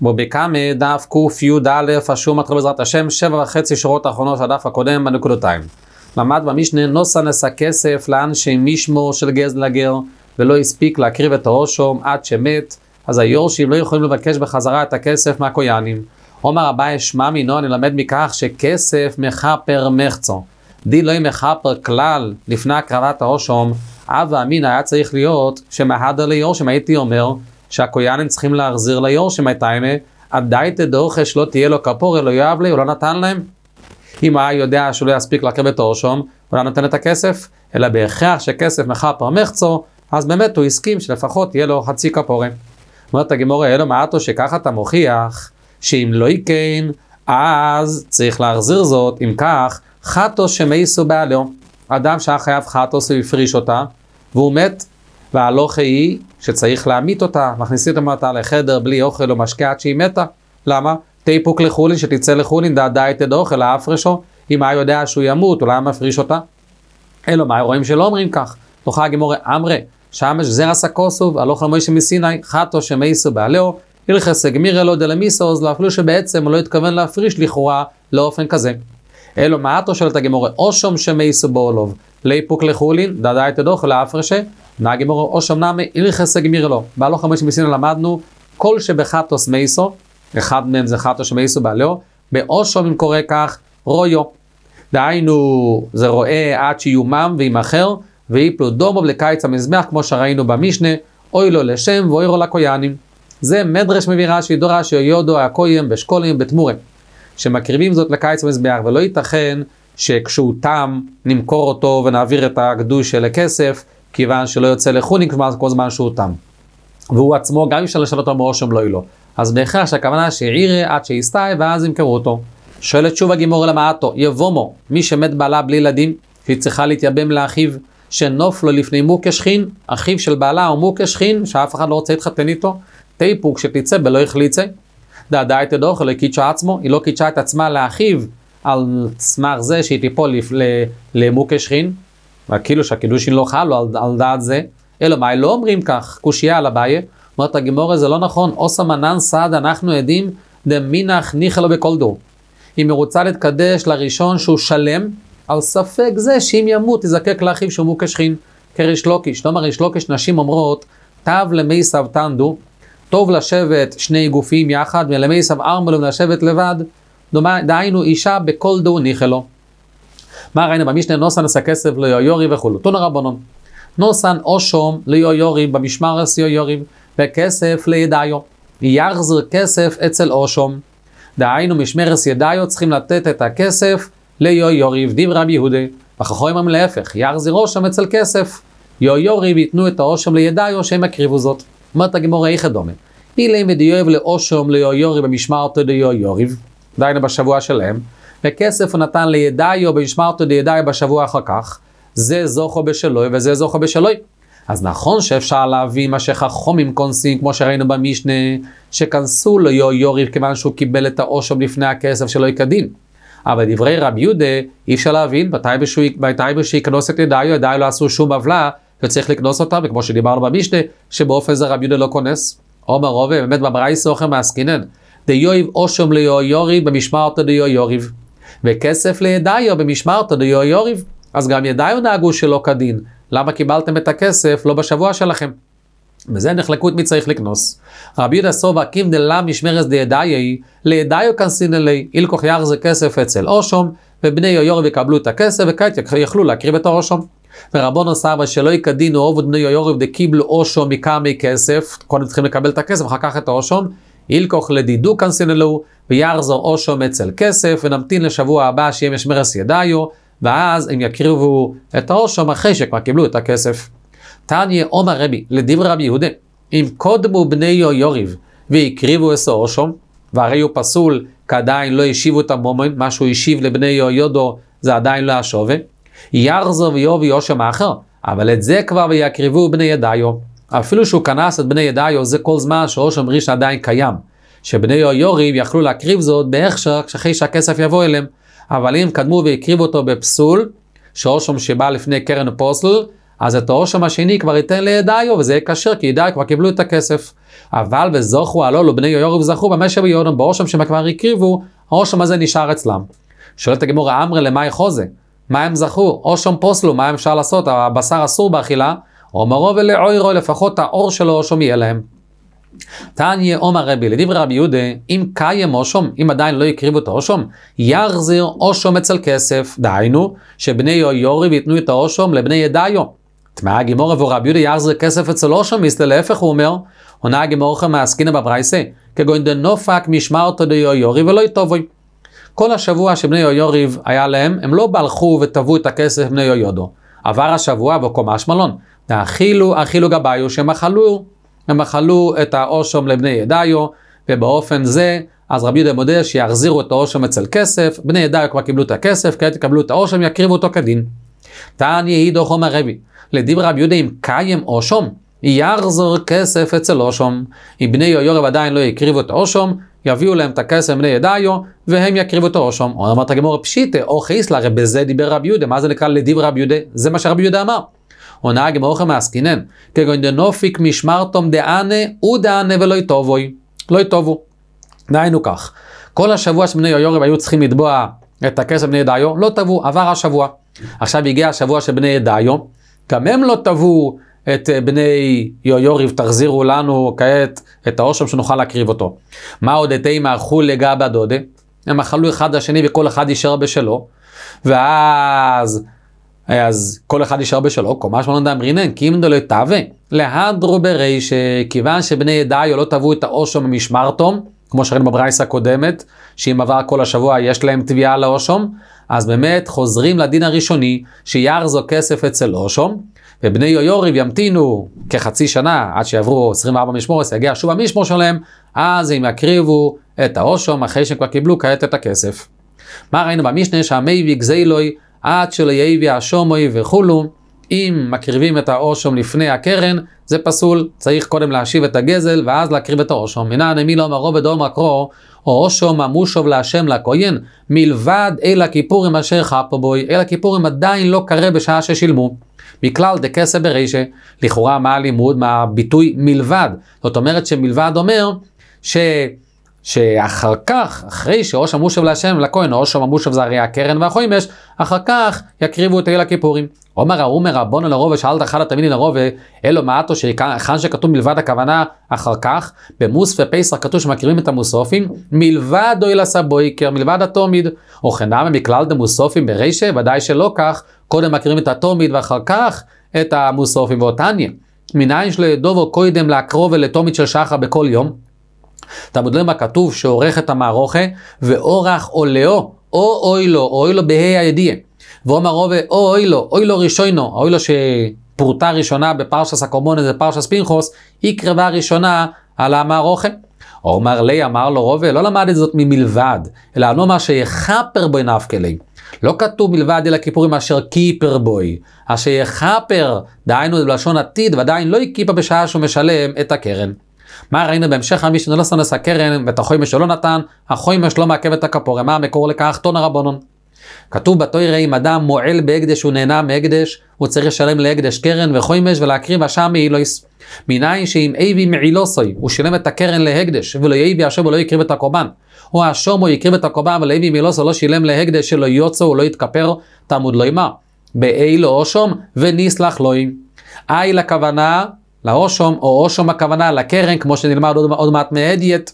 בקמא דף ק"יא השום מתחיל בעזרת השם 7.5 שורות האחרונות של הדף הקודם בנקודותיים. למד במשנה נוסה נשא כסף לאנשי משמור של גז לגר ולא הספיק להקריב את הראשו עד שמת, אז היורשים לא יכולים לבקש בחזרה את הכסף מהכוינים. אומר אביי שמע מינו, אני למד מכך שכסף מחפר מחצו. די לא מחפר כלל לפני הקרבת הראשום, אב ואמין היה צריך להיות שמהדר ליורשים. הייתי אומר שהכוינים צריכים להחזיר ליורשים את האמת, עדיין תדורכש לא תהיה לו כפור, לא יאהב לי, הוא לא נתן להם. אם היה יודע שהוא לא יספיק להקריב את הראשום, הוא לא נתן את הכסף, אלא בהכרח שכסף מחפר מחצו, אז באמת הוא הסכים שלפחות יהיה לו חצי כפורה. אומרת הגמורה, אלו מעטו שככה אתה מוכיח, שאם לא יקן, אז צריך להחזיר זאת. אם כך, חטוס שמייסו בעלו, אדם שהיה חייב חטוס והפריש אותה, והוא מת, וההלוכה היא שצריך להמית אותה, מכניסים אותה לחדר בלי אוכל או משקה עד שהיא מתה. למה? תיפוק לחולין, שתצא לחולין, דעי תדאוכל, להפרשו. אם היה יודע שהוא ימות, אולי מפריש אותה. אלו מה, רואים שלא אומרים כך. תוכל הגמורה, אמרה, שמש זרע סקוסוב, הלוך למוישה מסיני, חטו שמייסו בעלו, הלכס הגמיר אלו דלמיסו, אפילו שבעצם הוא לא התכוון להפריש לכאורה לאופן כזה. אלו מעטו שואלת הגמורה, אושום שמייסו בעולוב, ליפוק לחולין, דעי תדאוכל, להפרשה. הגמורה, אושום נמי, הלכס הגמיר אלו. בהלוך למוישה מסיני למדנו, כל שבחטוס מייסו, אחד מהם זה חטו שמייסו בעלו, באושום אם קורא כך, רויו. דהיינו, זה רואה עד שיומם וימחר, ויפלו דומו לקיץ המזבח, כמו שראינו במשנה, אוי לו לשם ואוי לו לכוינים. זה מדרש מביא רש"י, דור רש"י יודו הכויים בשקולים בתמורה, שמקריבים זאת לקיץ המזבח, ולא ייתכן שכשהוא תם נמכור אותו ונעביר את הקדוש לכסף, כיוון שלא יוצא לחולין כל זמן שהוא תם. והוא עצמו גם אפשר לשאול אותו מראשם לא ילו. אז בהכרח שהכוונה שעירה עד שיסתאי ואז ימכרו אותו. שואלת שוב הגמורה למעטו, יבומו, מי שמת בעלה בלי ילדים, שהיא צריכה להתייבם לאחיו שנופלו לפני מוקש חין, אחיו של בעלה הוא מוקש חין, שאף אחד לא רוצה להתחתן איתו, תיפוק שתצא בלא יחליצה, דעי תדאוכל, לא קידשה עצמו, היא לא קידשה את עצמה לאחיו, על סמך זה שהיא תיפול למוקש חין, וכאילו שהקידושין לא חלו על דעת זה, אלא מה, לא אומרים כך, קושייה על הבעיה, אומרת הגמורה זה לא נכון, עושה מנן סעד, אנחנו עדים, דמינך ניחלו בכל דור. היא מרוצה להתקדש לראשון שהוא שלם, על ספק זה שאם ימות יזקק לאחיו שהוא מוקש חין, כריש לוקיש. לא מריש לוקיש, נשים אומרות, תב למי סב תנדו, טוב לשבת שני גופים יחד, ולמי סב ארמלו לשבת לבד, דהיינו אישה בכל דור ניחלו. מה ראינו במשנה? נוסן נשא כסף ליויורי וכולו. תנו רבנון. נוסן אושום ליויורי במשמרס יויורי, וכסף לידאיו. יחזר כסף אצל אושום. דהיינו משמרס ידאיו צריכים לתת את הכסף ליויוריב, דיב רבי יהודה, וחכמים הם להפך, יחזיר אושם אצל כסף, יויוריב ייתנו את האושם לידאיו שהם יקריבו זאת. אומרת הגמורה איך דומה, אילי מדיוב לאושם ליויוריב במשמרתו ליויוריב, דהיינו בשבוע שלהם, וכסף הוא נתן לידאיו במשמרתו לידאיו בשבוע אחר כך, זה זוכו בשלוי וזה זוכו בשלוי. אז נכון שאפשר להביא מה שחכמים כונסים, כמו שראינו במשנה, שכנסו ליויוריב כיוון שהוא קיבל את האושם לפני הכסף שלו כדין. אבל דברי רבי יהודה אי אפשר להבין מתי שיקנוס את ידאיו, ידאיו לא עשו שום עוולה וצריך לקנוס אותה, וכמו שדיברנו במשנה שבאופן זה רבי יהודה לא כונס. אומר רובה, באמת בברייתא אוכר מעסקינן, דיוב אושם ליויוריב במשמרתו ליויוריב, וכסף לידאיו במשמרתו ליויוריב. אז גם ידאיו נהגו שלא כדין, למה קיבלתם את הכסף לא בשבוע שלכם? וזה נחלקו את מי צריך לקנוס. רבי יהודה סובה קים דלה משמרס דידאי, לידאיו כנסין אלי, אילכוך יחזר כסף אצל אושום, ובני יויוריב יקבלו את הכסף, וכעת יכלו להקריב את האושום. ורבונו סבא שלא יקדינו עובד בני יויוריב דקיבלו אושום מכמי כסף, קודם צריכים לקבל את הכסף, אחר כך את האושום, אילכוך לדידו כנסין אלו, ויחזר אושום אצל כסף, ונמתין לשבוע הבא שיהיה משמרס ידאיו, ואז הם יקריבו את האושום אחרי שכבר קיבלו את הכסף. תניא אומר רבי, לדבר רבי יהודה, אם קודמו בני יויוריב ויקריבו את האושום, והרי הוא פסול, כי עדיין לא השיבו את המומן, מה שהוא השיב לבני יהויודו זה עדיין לא השווה, יחזר ויובי אושם האחר, אבל את זה כבר ויקריבו בני ידאיו. אפילו שהוא כנס את בני ידאיו, זה כל זמן שאושם ריש עדיין קיים, שבני יויוריב יכלו להקריב זאת בהכשר אחרי שהכסף יבוא אליהם, אבל אם קדמו ויקריבו אותו בפסול, שאושם שבא לפני קרן פוסל, אז את האושם השני כבר ייתן לידאיו, וזה יהיה קשר, כי ידאיו כבר קיבלו את הכסף. אבל וזוכו הלא לו בני יויוריב זכו במה שביודום באושם שכבר הקריבו, האושם הזה נשאר אצלם. שואלת הגמרא אמרי למאי חוזה, מה הם זכו? אושם פוסלו, מה אפשר לעשות? הבשר אסור באכילה, אומרו ולעוירו, לפחות האור שלו אושם יהיה להם. תניא אומר רבי, לדברי רבי יהודה, אם קיים אושם, אם עדיין לא יקריבו את האושם, יחזיר אושם אצל כסף, דהיינו, שבני יויוריב ייתנו את האושם לבני ידעיו. תמאה הגמרא ורבי יהודה יחזיר כסף אצל אושם, להפך הוא אומר, עונה הגמרא מעסקינא בברייתא, כגון דנופק משמרתו דיויוריב ולא יטובוי. כל השבוע שבני יויוריב היה להם, הם לא בהלכו וטבו את הכסף בני יויודו. עבר השבוע וקומש מלון. אכילו גביו שהם אכלו את האושם לבני ידעיו, ובאופן זה, אז רבי יהודה מודה שיחזירו את האושם אצל כסף, בני ידעיו כבר קיבלו את הכסף, כעת יקבלו את האושם, יקריבו אותו כדין. תניא הידו חומר רבי, לדברי רבי יהודה אם קיים אושם, יחזור כסף אצל אושם. אם בני יויוריב עדיין לא יקריבו את האושם, יביאו להם את הכסף בני ידעיו, והם יקריבו את האושם. אמרת הגמרא פשיטא, או חייסלא, הרי בזה דיבר רבי יהודה, מה זה נקרא לדברי רבי יהודה? זה מה שרבי יהודה אמר. עונה הגמרא מעסקינן, כגון דנופיק משמרתום דענה ודענה ולא יטובוי. לא יטובו. דהיינו כך, כל השבוע שבני יויוריב היו צריכים לתבוע את הכסף בני ידעיו, לא טבו, עבר השבוע. עכשיו הגיע השבוע של בני ידעיו, גם הם לא טבו את בני יויוריב, תחזירו לנו כעת את האושם שנוכל להקריב אותו. מה עוד אתם אכלו לגבי דודה? הם אכלו אחד השני וכל אחד יישאר בשלו, ואז כל אחד יישאר בשלו, קומש מלון דאמרינן, כי אם לא תאווה, להדרו בריש, כיוון שבני ידעיו לא טבו את האושם ממשמרתום, כמו שראינו בברייתא הקודמת, שאם עבר כל השבוע יש להם תביעה לאושם, אז באמת חוזרים לדין הראשוני, שיחזור כסף אצל אושם, ובני יויוריב ימתינו כחצי שנה, עד שיעברו 24 משמורת, יגיע שוב המשמור שלהם, אז הם יקריבו את האושם, אחרי שהם כבר קיבלו כעת את הכסף. מה ראינו במשנה? שהמייבי גזילוי, עד שלא יביא השומוי וכולו, אם מקריבים את האושם לפני הקרן, זה פסול, צריך קודם להשיב את הגזל, ואז להקריב את האושם. מנן אמי לא אמרו בדום הקרו, או אושם המושוב להשם לכהן, מלבד אל הכיפורים אשר חפו בוי, אל הכיפורים עדיין לא קרה בשעה ששילמו. מכלל דקסה ברישה, לכאורה מה הלימוד, מה הביטוי מלבד. זאת אומרת שמלבד אומר שאחר כך, אחרי שאושם מושב להשם לכהן, אושם המושב זה הרי הקרן והחומש, אחר כך יקריבו את אל הכיפורים. אומר רבון לרוב, ושאלת אחד התלמידים לרוב, אלו מעטו שכאן שכתוב מלבד הכוונה אחר כך, במוס ופסח כתוב שמקריבים את המוסופים, מלבד אוהל הסבויקר, מלבד התומיד, או חנמה מכלל דמוסופים ברישה, ודאי שלא כך, קודם מקריבים את התומיד ואחר כך את המוסופים. ואותניה, מניין שלו דובו קודם להקרוב ולתומיד של שחר בכל יום, תלמוד למה כתוב שעורך את המערוכה, ואורח עולהו, או אוי לו בהי הידיעה. ואומר רובה, אוי לו ראשונו, אוי לו שפורטה ראשונה בפרשס הקורבנות, זה פרשס פנחס, היא קרבה ראשונה על המערוכה. אומר לי, אמר לו רובה, לא למד את זאת ממלבד, אלא נאמר שיחפר בוי נפקא ליה. לא כתוב מלבד אל הכיפורים אשר כיפר בוי, אשר יחפר, דהיינו בלשון עתיד, ועדיין לא יקיפה בשעה שהוא משלם את הקרן. מה ראינו בהמשך המשנה? לא סונס הקרן ואת החומש שלא נתן, החומש לא מעכב את הכפורה. מה המקור לכך? תון הרבנון. כתוב בתורה, אם אדם מועל בהקדש, הוא נהנה מהקדש, הוא צריך לשלם להקדש קרן וחומש ולהקריב אשם מאילויס. מניין שאם אבי מעילוסוי, הוא שילם את הקרן להקדש, ולא יבי אשם ולא יקריב את הקורבן. או אשם הוא יקריב את הקורבן, אבל אבי מעילוסוי לא שילם להקדש, שלא יוצא הוא לא יתכפר, תלמוד לא יאמר. באילו אושם וניסלח לא יאמר. אי לכוונה לאושם, או אושם הכוונה לקרן, כמו שנלמד עוד מעט מהדיית.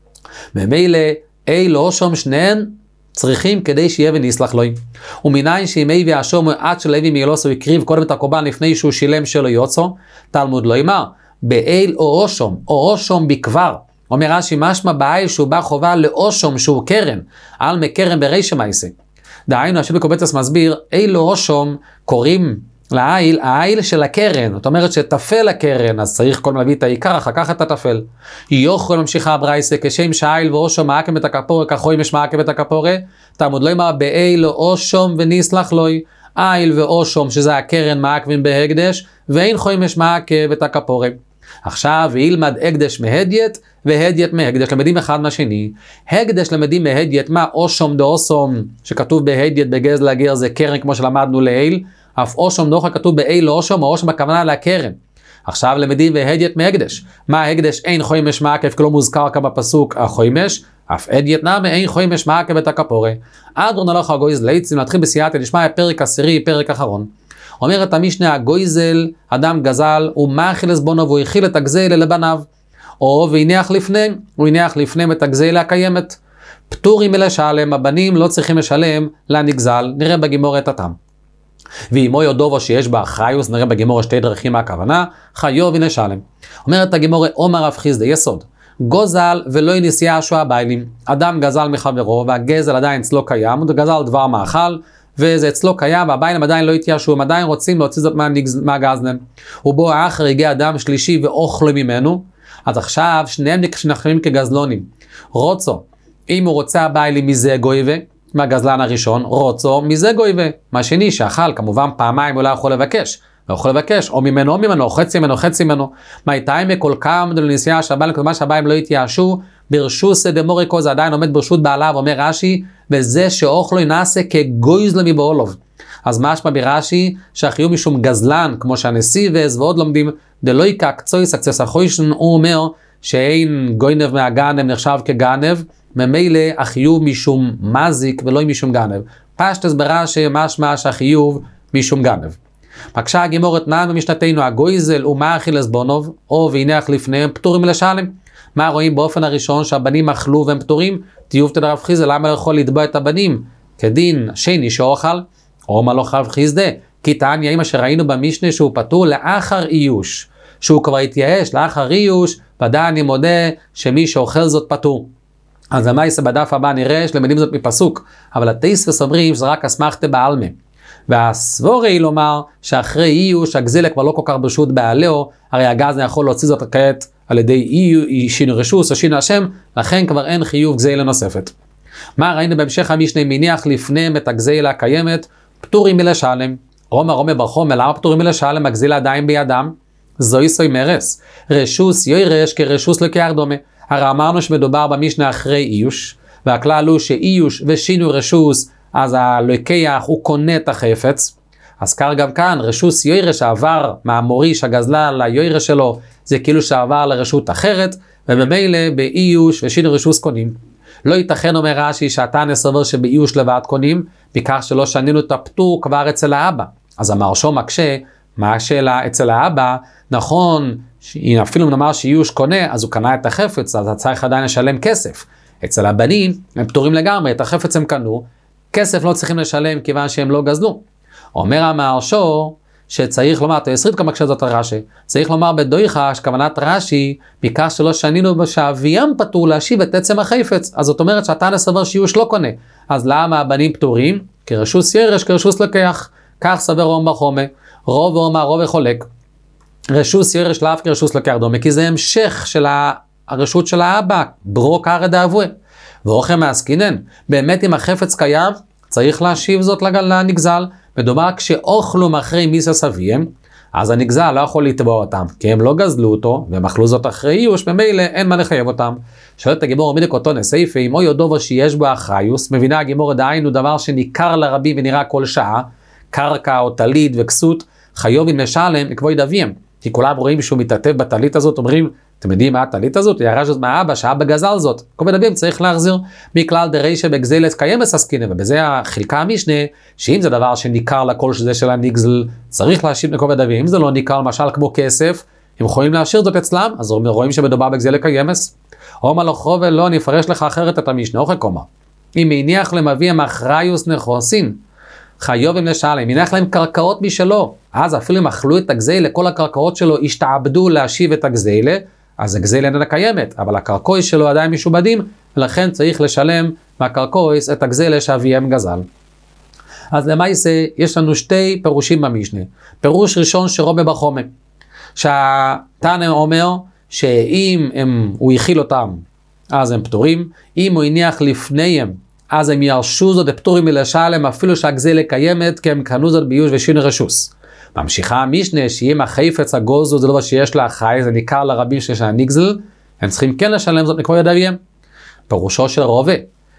ממילא, אילו אושם שניהם צריכים כדי שיהיה וניסלח לו. ומניין שימי והשום עד שלוי מילוסו יקריב קודם את הקורבן לפני שהוא שילם שלו יוצו, תלמוד לא יאמר, באיל או אושום בקבר. אומר רש"י משמע באיל שהוא בא חובה לאושום שהוא קרן, על מקרן ברישא מייסה. דהיינו, השם בקובצס מסביר, איל או אושום קוראים לעיל, העיל של הקרן, זאת אומרת שתפל הקרן, אז צריך קודם להביא את העיקר, אחר כך את התפל. יוכל ממשיכה הברייתא, כשם שהעיל ואושום מעקם את הכפורה, כחומש מעקם את הכפורה, תלמוד לא יאמר באיל או אושום וניסלח לו, עיל ואושום שזה הקרן מעקבים בהקדש, ואין חומש מעקב את הכפורה. עכשיו ילמד הקדש מהדיית והדיית מהקדש, למדים אחד מהשני. הקדש למדים מהדיית, מה אושום דאוסום שכתוב בהדיית בגזל הגר זה קרן כמו שלמדנו לעיל, אף אושום נוכל כתוב באיל אושום, או אושום הכוונה לקרן. עכשיו למדים והדיית מהקדש. מה הקדש? אין חוימש מעקב, כי לא מוזכר כאן בפסוק החוימש, אף הדיית נמי אין חוימש מעקב את הכפורי. אדרון הלוך הגויזל ליצים, נתחיל בסייעתא דשמיא, פרק עשירי, פרק אחרון. אומרת המשנה, הגויזל, אדם גזל, הוא מאכיל עזבונו, והוא הכיל את הגזלה לבניו. או והניח לפני, הוא הניח לפני את הגזלה הקיימת. פטורים מלשלם, הבנים לא צריכים לשלם לנגזל, נראה בגימור את הטעם. ואמו יודובו שיש בה חיוס, נראה בגימור שתי דרכים מהכוונה, חיוב ונשלם. אומרת הגימור, עומר רב חיסדא, יסוד. גוזל ולא נשיאה שואה ביילים. אדם גזל מחברו והגזל עדיין אצלו קיים, הוא גזל דבר מאכל, וזה אצלו קיים, והביילים עדיין לא התיישו, הם עדיין רוצים להוציא זאת מהגזלן. ובו האחר הגיע אדם שלישי ואוכלו ממנו, אז עכשיו שניהם נחשבים כגזלונים. רוצו, אם הוא רוצה הביילים מזה גויבה, מהגזלן הראשון, רוצו מזה גויבה. מה שני שאכל, כמובן פעמיים הוא לא יכול לבקש. לא יכול לבקש, או ממנו, או חצי ממנו, חצי ממנו. מהייתיים מכל כמה לנסיעה שהביילים, כלומר שהביילים לא התייאשו, ברשוס דמוריקו, זה עדיין עומד ברשות בעליו, אומר רש"י, וזה שאוכלו נעשה כגויזל מבעולוב. אז משמע ברש"י, שהחיוב משום גזלן, כמו שהנשיא ועוד לומדים, דלא יקק צויס אקצס החוישן, הוא אומר שאין גוינב מהגנב נחשב כגנב, ממילא החיוב משום מזיק ולא משום גנב. פשטס ברש"י משמע שהחיוב משום גנב. מקשה הגימורת נעם במשנתנו, הגויזל ומאכיל עזבונוב, או והניח לפניהם פטורים לשלם. מה רואים באופן הראשון שהבנים אכלו והם פטורים? טיובתא דרב חיסדא, למה לא יכול לתבוע את הבנים? כדין שני שאוכל, או מה לא רב חיסדא? כי תניא, אם אשר ראינו במשנה שהוא פטור לאחר איוש, שהוא כבר התייאש לאחר איוש, ודאי אני מודה שמי שאוכל זאת פטור. אז למעשה בדף הבא נראה שלמדים זאת מפסוק, אבל התוספות אומרים שזה רק אסמכתא בעלמא. והסבורי לומר שאחרי איוש הגזלה כבר לא כל כך ברשות בעלהו, הרי הגזלן יכול להוציא זאת כעת על ידי שינו רשוס או שינו השם, לכן כבר אין חיוב גזלה נוספת. מה ראינו בהמשך המשנה? מניח לפניהם את הגזלה הקיימת, פטורים מלשלם. רומא ברחומא, למה פטורים מלשלם? הגזלה עדיין בידם, זוהי סוי מרס. רשוס יוירש כרשוס לוקח דומה. הרי אמרנו שמדובר במשנה אחרי איוש, והכלל הוא שאיוש ושינו רשוס, אז הלוקח הוא קונה את החפץ. אז קר גם כאן, רשוס יוירש שעבר מהמוריש הגזלה ליוירש שלו, זה כאילו שעבר לרשות אחרת, וממילא באיוש ושינו רשוס קונים. לא ייתכן, אומר רש"י, שהתנא סובר שבאיוש לבד קונים, בכך שלא שנינו את הפטור כבר אצל האבא. אז המהרש"א מקשה, מה השאלה אצל האבא? נכון, אפילו נאמר שאיוש קונה, אז הוא קנה את החפץ, אז אתה צריך עדיין לשלם כסף. אצל הבנים הם פטורים לגמרי, את החפץ הם קנו, כסף לא צריכים לשלם כיוון שהם לא גזלו. אומר המהרש"א שצריך לומר, תסריט כמה כשזאת הרש"י, צריך לומר בדויחה שכוונת רש"י, מכך שלא שנינו בשאביים פטור להשיב את עצם החפץ, אז זאת אומרת שהתנא סבר שאיוש לא קונה. אז למה הבנים פטורים? כרשוס ירש, כרשוס לוקח. כך סבר רומא ברחומא, רוב ואומר רוב וחולק. רשוס ירש לאו כרשוס לוקח דומה, כי זה המשך של הרשות של האבא, ברוק הרי דאבוה. ואוכם מעסקינן, באמת אם החפץ קיים, צריך להשיב זאת לנגזל. מדובר כשאוכלו מאחרי מיסה סביהם, אז הנגזל לא יכול לתבוע אותם, כי הם לא גזלו אותו, והם אכלו זאת אחרי איוש, במילא אין מה לחייב אותם. שואלת הגימור, מידי כותון הסייפה, אם או יודובו שיש בו אחריוס, מבינה הגימור דהיינו דבר שניכר לרבים ונראה כל שעה, קרקע או טלית וכסות, חיובים לשלם לכבוד אביהם. כי כולם רואים שהוא מתעטף בטלית הזאת, אומרים, אתם יודעים מה הטלית הזאת? היא ירש זאת מהאבא, שהאבא גזל זאת. כבוד אביהם צריך להחזיר מכלל דרישא בגזלת קיימס עסקינן, ובזה חלקה המשנה, שאם זה דבר שניכר לכל שזה של הנגזל, צריך להשיב לכבוד אביהם. אם זה לא ניכר, למשל כמו כסף, הם יכולים להשאיר זאת אצלם, אז רואים שמדובר בגזלת קיימס. אומר לו חובל, לא, אני אפרש לך אחרת את המשנה, אוכל קומה. אם הניח למביאים אחריוס נכוסין, חיובים לשלם, הניח להם קרקעות משלו, אז אפילו אם אכלו את הגזלה, כל הקרקעות שלו השתעבדו להשיב את הגזלה, אז הגזלה איננה קיימת, אבל הקרקעויס שלו עדיין משובדים, ולכן צריך לשלם מהקרקעויס את הגזלה שאביהם גזל. אז למעשה יש לנו שתי פירושים במשנה. פירוש ראשון שרומא ברחומא, שהתנא אומר שאם הוא הכיל אותם, אז הם פטורים, אם הוא הניח לפניהם, אז הם ירשו זאת פטורים מלשלם, אפילו שהגזלה קיימת, כי הם קנו זאת באיוש ושינו רשוס. ממשיכה המשנה, שאם החפץ הגוזו זה לא שיש לה חי, זה ניכר לרבים שיש לה נגזל, הם צריכים כן לשלם זאת לכבוד אביהם. פירושו של רובה,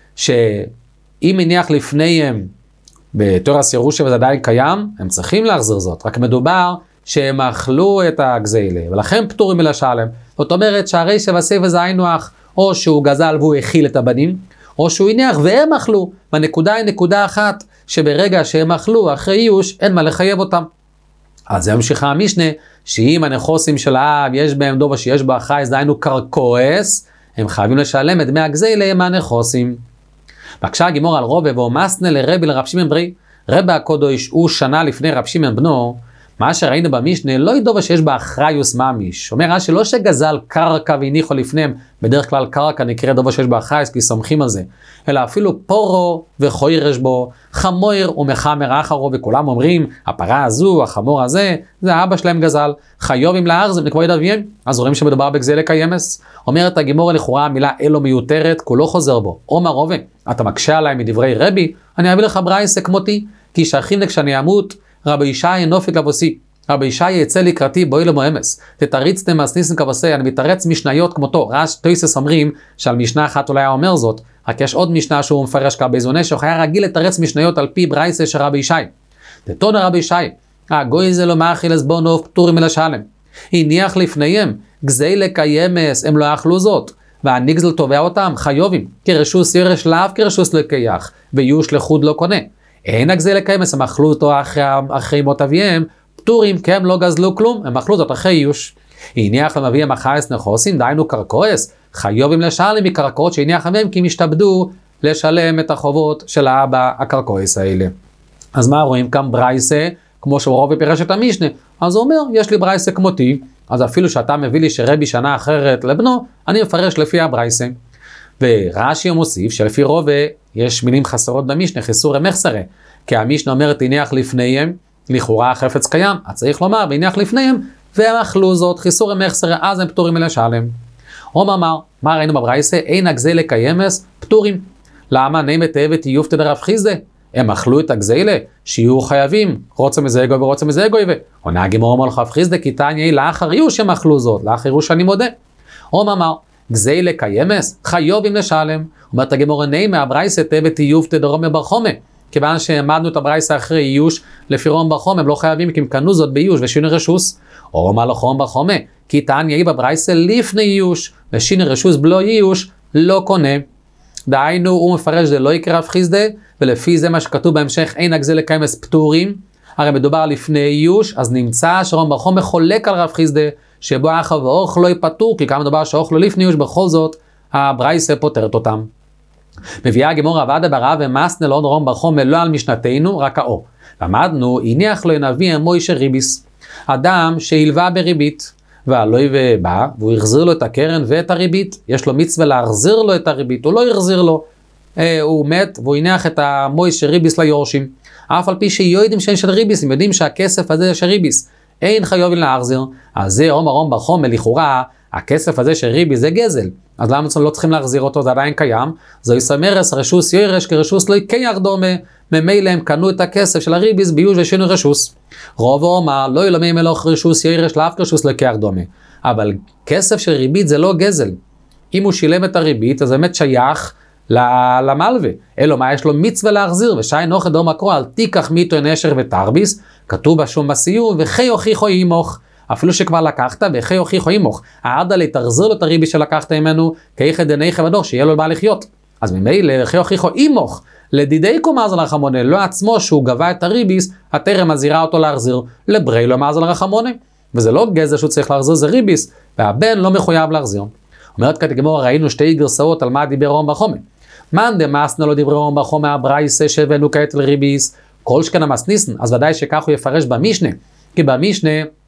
שאם הניח לפניהם בתורה סירושה וזה עדיין קיים, הם צריכים להחזיר זאת. רק מדובר שהם אכלו את הגזילה, ולכן פטורים מלשלם. זאת אומרת שהרי שבסייפה זה היינו הך, או שהוא גזל והוא הכיל את הבנים, או שהוא הניח והם אכלו, והנקודה היא נקודה אחת, שברגע שהם אכלו אחרי איוש, אין מה לחייב אותם. אז זה ממשיכה המשנה, שאם הנכוסים של האב יש בהם דובה שיש בו אחראי, זה היינו קרקועס, הם חייבים לשלם את דמי הגזילה מהנכוסים. בקשה הגימור על רובה ואומסנה לרבי לרב שמעון ברי, רבי הקודש הוא שנה לפני רב שמעון בנו, מה שראינו במשנה לא ידובה שיש בה אחראיוס ממש. אומר רש"י לא שגזל קרקע והניחו לפניהם, בדרך כלל קרקע נקרא דובה שיש בה אחראיוס כי סומכים על זה, אלא אפילו פורו וחוירש בו, חמור ומחמר אחרו, וכולם אומרים הפרה הזו, החמור הזה, זה האבא שלהם גזל, חיובים לארז מכבוד אביהם, אז רואים שמדובר בגזילה קיימס. אומרת הגימור לכאורה המילה אלו מיותרת, כולו חוזר בו. אומר רובה, אתה מקשה עליי מדברי רבי, אני אביא לך ברייסה כמותי, כי שייכים לכשאני אמות, רבי ישי נופק לבוסי, רבי ישי יצא לקראתי בואי למואמס, תתריצתם מסניסן כבוסי, אני מתרץ משניות כמותו. רש תויסס אומרים שעל משנה אחת אולי אומר זאת, רק יש עוד משנה שהוא מפרש כבזונה, שהוא היה רגיל לתרץ משניות על פי ברייסה של רבי ישי. תתון רבי ישי, הגוי זה לא מאכיל לסבונוב פטורים מלשלם. הניח לפניהם, גזילה קיימס, הם לא אכלו זאת, והניגזל תובע אותם, חיובים, כרשוס ירש לאו כרשוס לקייח, ויוש לחוד לא קונה. אין הגזילה קיימס, הם אכלו אותו אחרי מות אביהם, פטורים, כי הם לא גזלו כלום, הם אכלו זאת אחרי איוש. הניח למביאים אחייס נכוסים, דיינו קרקועס, חיובים לשלם מקרקעות שהניח אביהם, כי הם השתבדו לשלם את החובות של האבא הקרקועס האלה. אז מה רואים כאן ברייסה, כמו שרובי פירש את המשנה, אז הוא אומר, יש לי ברייסה כמותי, אז אפילו שאתה מביא לי שרבי שנה אחרת לבנו, אני מפרש לפי הברייסה. ורש"י מוסיף שלפי רובה יש מילים חסרות במשנה, חיסורי מחסרה, כי המשנה אומרת הניח לפניהם, לכאורה החפץ קיים, אז צריך לומר הניח לפניהם, והם אכלו זאת, חיסורי מחסרה, אז הם פטורים מלשלם. אמר, מה ראינו בברייסה? אין הגזילה קיימס, פטורים. למה? נמת אבת יופתא דרב חיסדא. הם אכלו את הגזילה, שיהיו חייבים, רוצה מזה אגוי ורוצה מזה אגוי, ועונה הגימור אמר לך חיסדא, כי תניא לאחר איוש הם אכלו זאת, לאחר איוש אני מודה. אמר, גזילה קיימס, חיובים לשלם. אומרת הגימור נמי הברייסה אבת יופתא דרומי בר חומא. כיוון שהעמדנו את הברייסה אחרי איוש, לפי רום בר חומא, הם לא חייבים, כי הם קנו זאת באיוש ושינו רשוס. או אמר לך רום בר חומא, כי תניא בברייסה לפני איוש, ושינו רשוס בלא איוש, לא קונה. דהיינו, הוא מפרש זה לא יקרא רב חיסדא, ולפי זה מה שכתוב בהמשך, אין הגזילה קיימס פטורים, הרי מדובר לפני איוש, אז נמצא שרום בר חומא חולק על רב חיסדא, שבו אחר ואוכל לא יפטור, כי כמה מדובר שאוכל לא לפני איוש, בכל זאת, הברייסה פותרת אותם. מביאה הגימור עבדה ברב ומסנה לאון רום בר חומא לא על משנתנו, רק האור. למדנו, הניח לו נביא מוישה ריביס, אדם שהלווה בריבית, והלוי ובא, והוא החזיר לו את הקרן ואת הריבית, יש לו מצווה להחזיר לו את הריבית, הוא לא החזיר לו, הוא מת והוא הניח את המוישה ריביס ליורשים, אף על פי שיודעים שאין של ריביס, הם יודעים שהכסף הזה של ריביס, אין חיובים להחזיר, אז זה רום בר חומא לכאורה, הכסף הזה של ריביס זה גזל, אז למה לא צריכים להחזיר אותו, זה עדיין קיים, זו יסמרס רשוס ירש כרשוס לא יקייח דומה, ממילא הם קנו את הכסף של הריביס ביוש ושינו רשוס. רוב אומר לא ילמי מלוך רשוס ירש לאף כרשוס לא יקייח דומה, אבל כסף של ריבית זה לא גזל, אם הוא שילם את הריבית אז באמת שייך למלווה, אלו מה יש לו מצווה להחזיר, ושי נוח דור מקרו אל תיקח מיתו נשר ותרביס, כתוב בשום בסיום וכי הוכיחו אימוך, אפילו שכבר לקחת, וכי הוכיחו אימוך, העדה תחזיר לו את הריבית שלקחת ממנו, כאיכד דני חבדור, שיהיה לו מה לחיות. אז ממילא, וכי הוכיחו אימוך, לדידי קומזל רחמונה, לא עצמו שהוא גבה את הריביס, התרם מזהירה אותו להחזיר, לברי לא מזל רחמונה. וזה לא גזל שהוא צריך להחזיר, זה ריביס, והבן לא מחויב להחזיר. אומרת כת גמור, ראינו שתי גרסאות על מה דיבר רום בר חומא. מאן דמאסנה לא דיבר רום בר חומא, הברייסה שהבאנו כעת לריביס, כל שכן מסניסן, אז ודאי שכך הוא יפרש במשנה, כי במשנה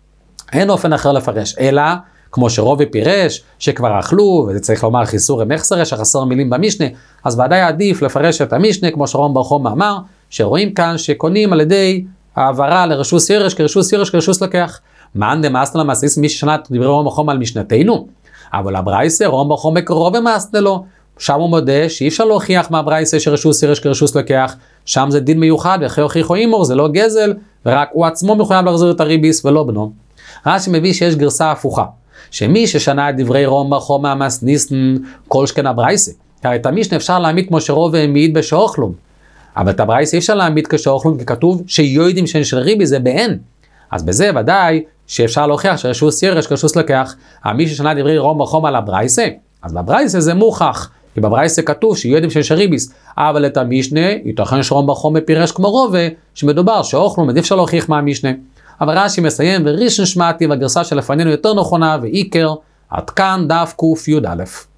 אין אופן אחר לפרש, אלא כמו שרובי פירש, שכבר אכלו, וזה צריך לומר חיסורי מחסרה, שחסר מילים במשנה, אז ודאי עדיף לפרש את המשנה, כמו שרום בר חומא אמר, שרואים כאן שקונים על ידי העברה לרשוס ירש, כרשוס ירש, כרשוס לקח. מאן דמאסנה למסיס מי ששנת דיבר רום בר חומא על משנתנו, אבל הברייסה רום בר חומא קרוב ומאסנה לו, שם הוא מודה שאי אפשר להוכיח מהברייסה שרשוס ירש כרשוס לקח, שם זה דין מיוחד, וכי הוכיחו אימור, זה לא גזל, ורק הוא עצמו מחויב להחזיר את הריביס ולא בנו. רש"י מביא שיש גרסה הפוכה, שמי ששנה את דברי רום בר חומא מסניסן כל שכן הברייסה, הרי את המשנה אפשר להעמיד כמו שרוב העמיד בשאוכלום, אבל את הברייסה אי אפשר להעמיד כשאוכלום, כי כתוב שיודעים שאין של ריביס זה באין, אז בזה ודאי שאפשר להוכיח שרשוס ירש כרשוס לקח. מי ששנה דברי רום בחום על הברייסה, אז בברייסה זה מוכח, כי בברייסה כתוב שיודעים שיש ריביס, אבל את המשנה ייתכן שרום בחום מפירש כמו רובה, שמדובר שאוכלו עדיף אפשר להוכיח מה המשנה. אבל רש"י מסיים, וראשון שמעתי והגרסה שלפנינו יותר נכונה, ועיקר, עד כאן דף ק"יא.